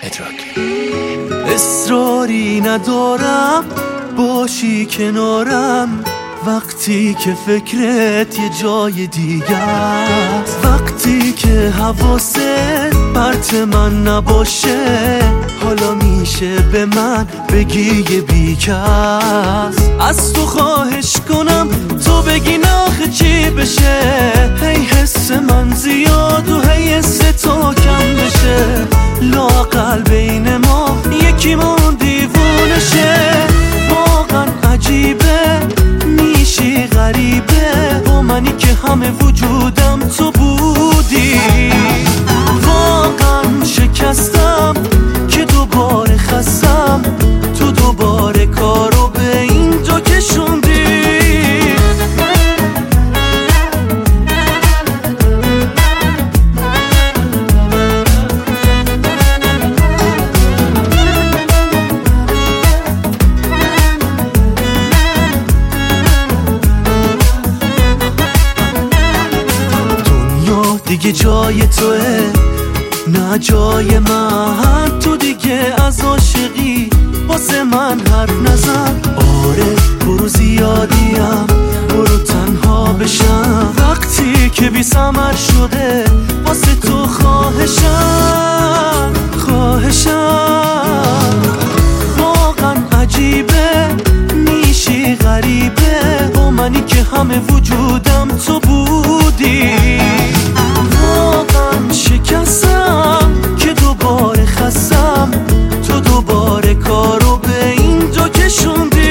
اصراری ندارم باشی کنارم وقتی که فکرت یه جای دیگه است، وقتی که حواست پرت من نباشه حالا میشه به من بگی یه بیکس. از تو خواهش کنم تو بگی ناخه چی بشه، هی حس من زیاد و هی حس تو کم بشه، لااقل بین ما یکیمون دیوونه شه. واقعا عجیبه میشی غریبه با منی که همه وجودم تو بودی. واقعا شکستم که دوباره خستم، تو دوباره کارو به این جا کشوندی. دیگه جای توه نه جای من، تو دیگه از عاشقی واسه من حرف نزن. آره برو زیادیم برو تنها بشم، وقتی که بی ثمر شده واسه تو خواهشم. واقعا عجیبه میشی غریبه با منی که همه وجودم تو بودی. واقعا شکستم که دوباره خستم، تو دوباره کارو به این جا کشوندی.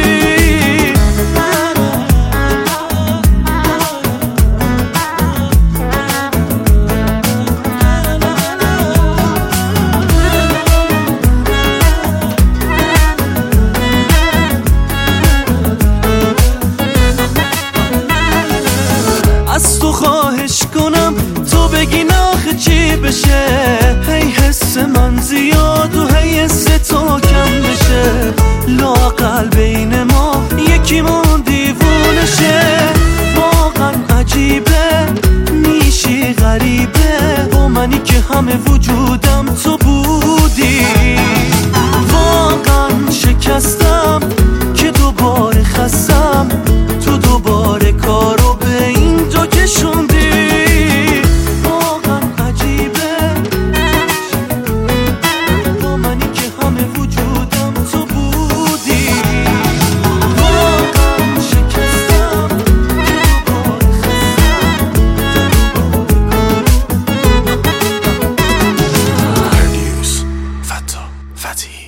از تو خواهش کنم تو بگی ناخه چی بشه، هی حس من زیاد و هی حس تو کم بشه، لااقل بین ما یکیمون دیوونه شه. واقعا عجیبه میشی غریبه با منی که همه وجودم تو بودی. واقعا شکستم که دوباره خستم، تو دوباره کارو به این جا کشوندی. Fatih.